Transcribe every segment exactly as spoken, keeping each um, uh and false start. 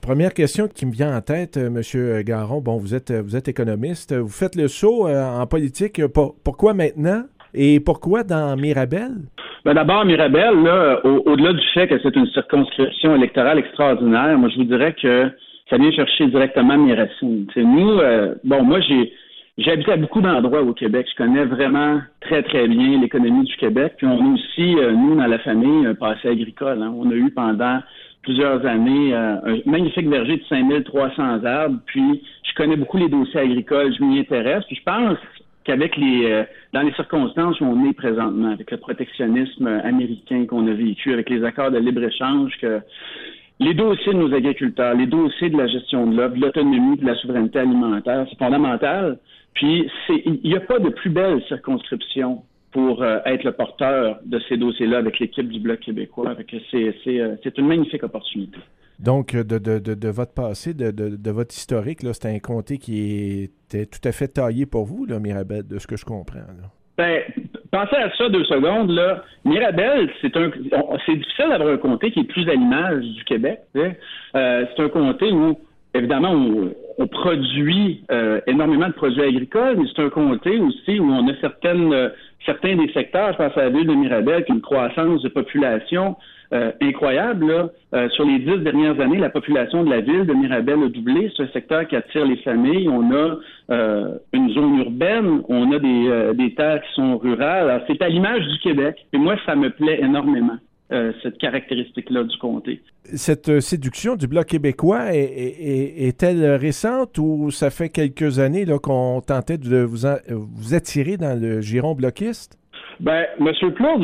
Première question qui me vient en tête, euh, Monsieur Garon. Bon, vous êtes, vous êtes économiste. Vous faites le saut euh, en politique. Pour, pourquoi maintenant? Et pourquoi dans Mirabel? Ben d'abord, Mirabel, là, au, au-delà du fait que c'est une circonscription électorale extraordinaire, moi, je vous dirais que ça vient chercher directement mes racines. T'sais, nous, euh, bon, moi, j'ai, j'ai habité à beaucoup d'endroits au Québec. Je connais vraiment très, très bien l'économie du Québec. Puis on a aussi, euh, nous, dans la famille, un passé agricole. Hein. On a eu pendant plusieurs années, euh, un magnifique verger de cinq mille trois cents arbres, puis je connais beaucoup les dossiers agricoles, je m'y intéresse, puis je pense qu'avec les, euh, dans les circonstances où on est présentement, avec le protectionnisme américain qu'on a vécu, avec les accords de libre-échange, que les dossiers de nos agriculteurs, les dossiers de la gestion de l'offre, de l'autonomie, de la souveraineté alimentaire, c'est fondamental, puis c'est, il n'y a pas de plus belle circonscription pour euh, être le porteur de ces dossiers-là avec l'équipe du Bloc québécois. Avec, c'est, c'est, euh, c'est une magnifique opportunité. Donc, de, de, de, de votre passé, de, de, de votre historique, là, c'était un comté qui était tout à fait taillé pour vous, là, Mirabel, de ce que je comprends. Là. Ben, pensez à ça deux secondes, là. Mirabel, c'est un, c'est difficile d'avoir un comté qui est plus à l'image du Québec. Euh, c'est un comté où, évidemment, on, on produit euh, énormément de produits agricoles, mais c'est un comté aussi où on a certaines, euh, certains des secteurs, je pense à la ville de Mirabel, qui a une croissance de population euh, incroyable. Là. Euh, sur les dix dernières années, la population de la ville de Mirabel a doublé. C'est un secteur qui attire les familles. On a euh, une zone urbaine, on a des, euh, des terres qui sont rurales. Alors, c'est à l'image du Québec. Et moi, ça me plaît énormément. Euh, cette caractéristique-là du comté. Cette euh, séduction du Bloc québécois est, est, est-elle récente ou ça fait quelques années là, qu'on tentait de vous, en, vous attirer dans le giron bloquiste? Ben, M. Plourde,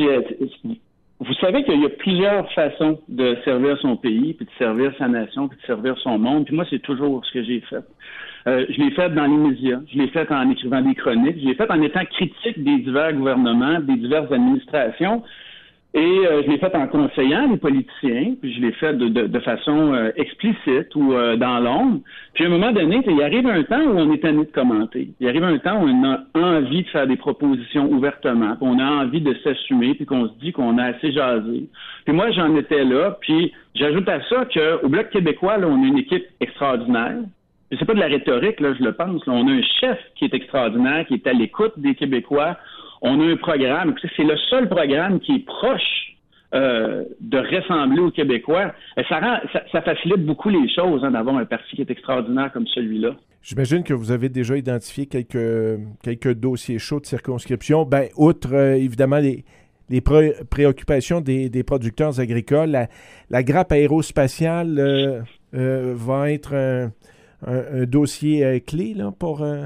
vous savez qu'il y a plusieurs façons de servir son pays, puis de servir sa nation, puis de servir son monde. Puis moi, c'est toujours ce que j'ai fait. Euh, je l'ai fait dans les médias, je l'ai fait en écrivant des chroniques, je l'ai fait en étant critique des divers gouvernements, des diverses administrations. Et euh, je l'ai fait en conseillant les politiciens, puis je l'ai fait de, de, de façon euh, explicite ou euh, dans l'ombre. Puis à un moment donné, il arrive un temps où on est tanné de commenter. Il arrive un temps où on a envie de faire des propositions ouvertement, puis on a envie de s'assumer, puis qu'on se dit qu'on a assez jasé. Puis moi, j'en étais là, puis j'ajoute à ça qu'au Bloc québécois, là, on a une équipe extraordinaire. Et c'est pas de la rhétorique, là, je le pense. Là. On a un chef qui est extraordinaire, qui est à l'écoute des Québécois. On a un programme, c'est le seul programme qui est proche euh, de ressembler aux Québécois. Et ça, rend, ça, ça facilite beaucoup les choses hein, d'avoir un parti qui est extraordinaire comme celui-là. J'imagine que vous avez déjà identifié quelques, quelques dossiers chauds de circonscription. Ben, outre euh, évidemment les, les pré- préoccupations des, des producteurs agricoles, la, la grappe aérospatiale euh, euh, va être un, un, un dossier euh, clé là, pour euh,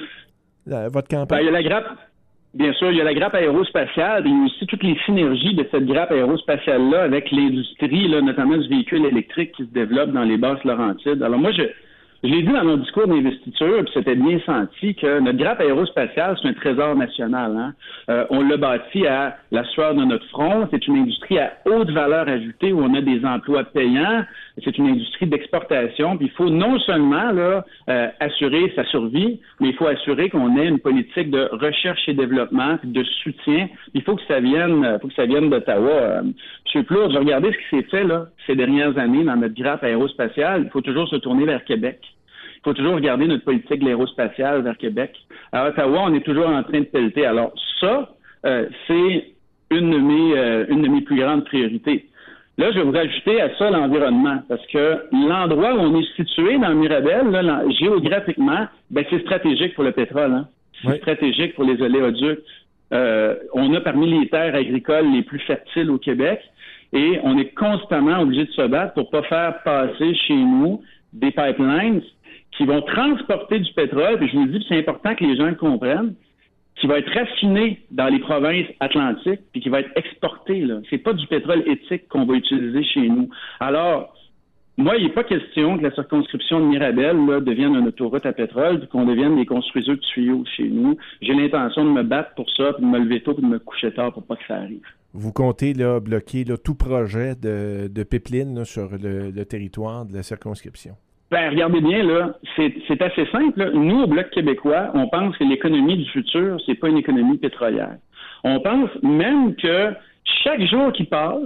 la, votre campagne. Ben, il y a la grappe. Bien sûr, il y a la grappe aérospatiale, il y a aussi toutes les synergies de cette grappe aérospatiale-là avec l'industrie, là, notamment du véhicule électrique qui se développe dans les Basses-Laurentides. Alors moi, je, je l'ai dit dans mon discours d'investiture, puis c'était bien senti que notre grappe aérospatiale, c'est un trésor national. Hein? Euh, on l'a bâti à la sueur de notre front. C'est une industrie à haute valeur ajoutée où on a des emplois payants. C'est une industrie d'exportation. Puis il faut non seulement là euh, assurer sa survie, mais il faut assurer qu'on ait une politique de recherche et développement, puis de soutien. Il faut que ça vienne, il faut que ça vienne d'Ottawa. Euh, M. Plourde, j'ai regardé ce qui s'est fait là ces dernières années dans notre grappe aérospatiale. Il faut toujours se tourner vers Québec. Il faut toujours regarder notre politique de l'aérospatiale vers Québec. À Ottawa, on est toujours en train de pelleter. Alors ça, euh, c'est une de mes euh, une de mes plus grandes priorités. Là, je vais vous rajouter à ça l'environnement, parce que l'endroit où on est situé dans Mirabel, là, là, géographiquement, ben c'est stratégique pour le pétrole. Hein? C'est oui. stratégique pour les oléoducs. Euh, on a parmi les terres agricoles les plus fertiles au Québec, et on est constamment obligé de se battre pour pas faire passer chez nous des pipelines qui vont transporter du pétrole, puis je vous le dis, c'est important que les gens le comprennent, qui va être raffiné dans les provinces atlantiques, puis qui va être exporté. Là. C'est pas du pétrole éthique qu'on va utiliser chez nous. Alors, moi, il n'est pas question que la circonscription de Mirabel là, devienne une autoroute à pétrole, puis qu'on devienne des construiseurs de tuyaux chez nous. J'ai l'intention de me battre pour ça, puis de me lever tôt, puis de me coucher tard pour pas que ça arrive. Vous comptez là, bloquer là, tout projet de, de pipeline là, sur le, le territoire de la circonscription? Ben, regardez bien, là, c'est, c'est assez simple. Là. Nous, au Bloc québécois, on pense que l'économie du futur, c'est pas une économie pétrolière. On pense même que chaque jour qui passe,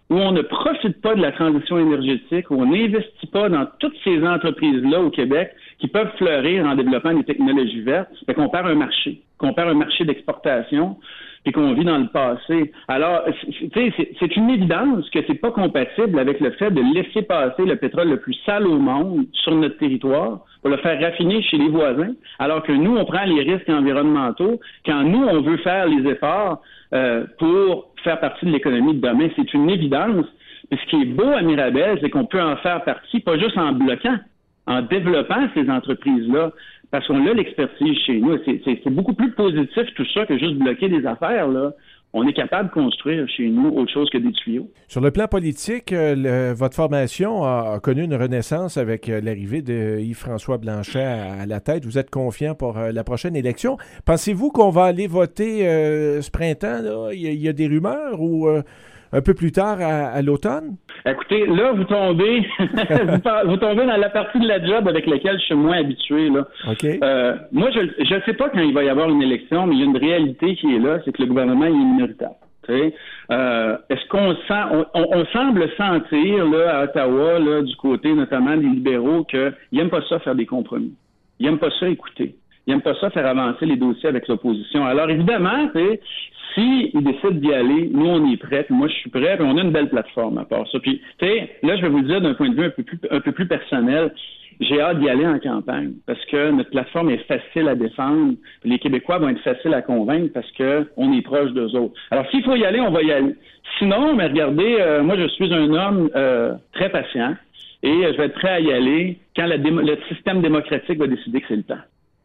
où on ne profite pas de la transition énergétique, où on n'investit pas dans toutes ces entreprises-là au Québec qui peuvent fleurir en développant des technologies vertes, fait qu'on perd un marché, qu'on perd un marché d'exportation, puis qu'on vit dans le passé. Alors, tu sais, c'est, c'est une évidence que c'est pas compatible avec le fait de laisser passer le pétrole le plus sale au monde sur notre territoire pour le faire raffiner chez les voisins, alors que nous, on prend les risques environnementaux quand nous, on veut faire les efforts euh, pour faire partie de l'économie de demain. C'est une évidence. Et ce qui est beau à Mirabel, c'est qu'on peut en faire partie, pas juste en bloquant, en développant ces entreprises-là, parce qu'on a l'expertise chez nous. C'est, c'est, c'est beaucoup plus positif tout ça que juste bloquer des affaires, là. On est capable de construire chez nous autre chose que des tuyaux. Sur le plan politique, euh, le, votre formation a, a connu une renaissance avec euh, l'arrivée de Yves-François Blanchet à, à la tête. Vous êtes confiant pour euh, la prochaine élection. Pensez-vous qu'on va aller voter euh, ce printemps, là? Il y a, il y a des rumeurs ou euh, un peu plus tard à, à l'automne? Écoutez, là, vous tombez vous, par, vous tombez dans la partie de la job avec laquelle je suis moins habitué, là. Okay. Euh, moi, je ne sais pas quand il va y avoir une élection, mais il y a une réalité qui est là, c'est que le gouvernement il est minoritaire. Euh, est-ce qu'on sent, on, on, on semble sentir là, à Ottawa, là, du côté notamment des libéraux, qu'ils n'aiment pas ça faire des compromis. Ils n'aiment pas ça écouter. Ils n'aiment pas ça faire avancer les dossiers avec l'opposition. Alors évidemment, s'ils décident d'y aller, nous on est prêts, puis moi je suis prêt, puis on a une belle plateforme à part ça. Puis, tu sais, là je vais vous le dire d'un point de vue un peu plus, un peu plus personnel. J'ai hâte d'y aller en campagne parce que notre plateforme est facile à défendre. Les Québécois vont être faciles à convaincre parce que on est proche d'eux autres. Alors, s'il faut y aller, on va y aller. Sinon, mais regardez, euh, moi, je suis un homme euh, très patient et euh, je vais être prêt à y aller quand la démo- le système démocratique va décider que c'est le temps.